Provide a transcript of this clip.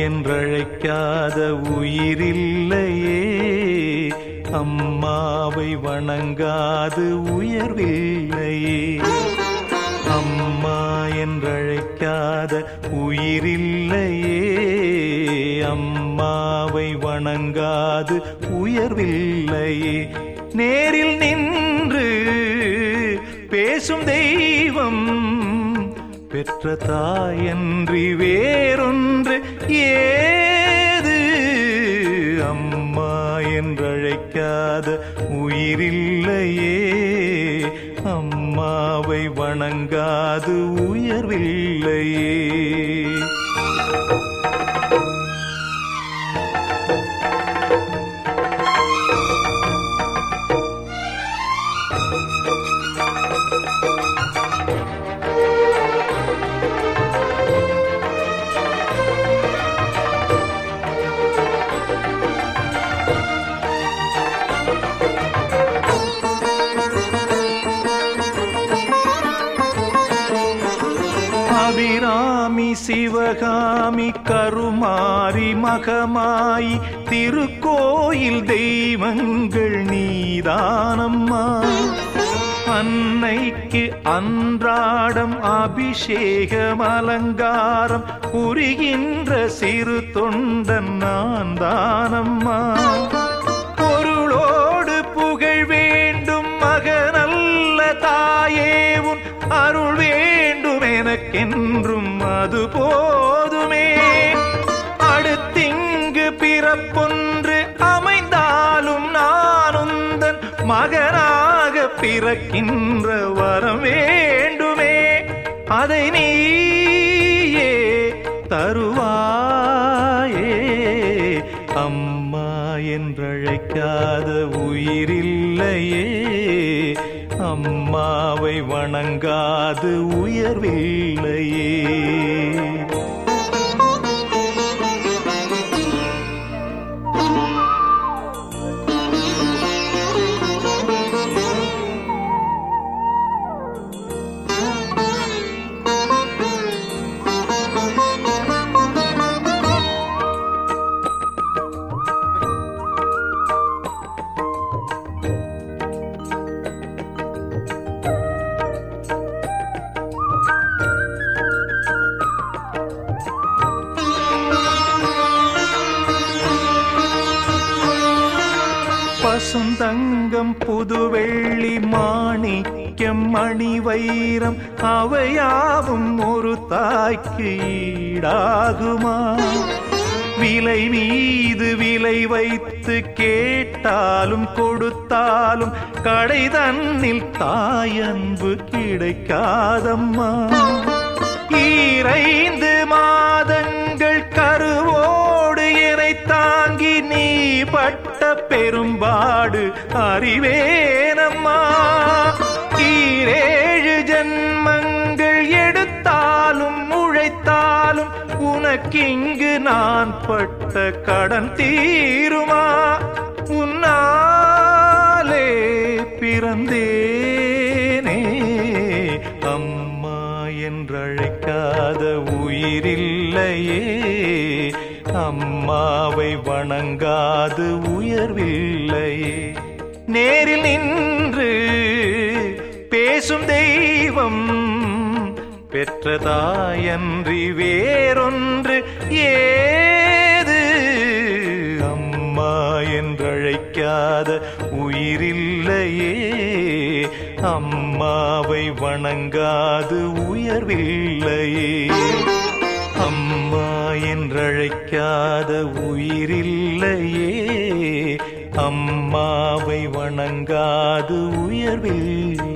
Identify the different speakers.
Speaker 1: என்றழைக்காத உயிரில்லையே, அம்மாவை வணங்காது உயர்வில்லையே. அம்மா என்றழைக்காத உயிரில்லையே, அம்மாவை வணங்காது உயர்வில்லையே. நேரில் நின்று பேசும் தெய்வம் பெற்ற தாயன்றி வேறொன்று ஏது. அம்மா என்றழைக்காத உயிரில்லையே, அம்மாவை வணங்காது உயர்வில்லையே. அபிராமி சிவகாமி கருமாரி மகமாயி திருக்கோயில் தெய்வங்கள் நீதானம்மா. அன்னைக்கு அன்றாடம் அபிஷேகம் அலங்காரம் புரிகின்ற சிறு தொண்டன் நான் தானம்மா. பொருளோடு புகழ் வேண்டும் மகனல்ல தாயே, உன் அருள் வேண்டும் எனக்கென்றும் அது போதுமே. அடுத்திங்கு பிறப்பொன்று அமைந்தாலும் நான் உந்தன் மகனாக பிறக்கின்ற வரம் வேண்டுமே. அதை நீயே தருவாயே. அம்மா என்றழைக்காத உயிரில்லையே, அம்மாவை வணங்காது உயர்வில்லையே. பசுந்தங்கம் புதுவெள்ளி மாணிக்கம் மணி வைரம் அவையாவும் ஒரு தாய்க்கு ஈடாகுமா? விலை மீது விலை வைத்து கேட்டாலும் கொடுத்தாலும் கடை தன்னில் தாயன்பு கிடைக்காதம்மா. 2 மாதங்கள் கருவோடு என்னை தாங்கி நீ பட்ட பெரும்பாடு அறிவேனம்மா. 7 ஜன்மங்கள் எடுத்தாலும் உழைத்தாலும் உனக்கிங்கு நான் பட்ட கடன் தீருமா? உன்னாலே பிறந்தேனே. அம்மா என்றழைக்காத உயிரில்லையே, அம்மாவை வணங்காது உயர்வில்லையே. நேரில் நின்று பேசும் தெய்வம் பெற்ற தாயன்றி வேறொன்று ஏது. அம்மா என்றழைக்காத உயிரில்லையே, அம்மாவை வணங்காது உயர்வில்லையே. அம்மா என்றழைக்காத உயிரில்லையே, அம்மாவை வணங்காது உயர்வில்லையே.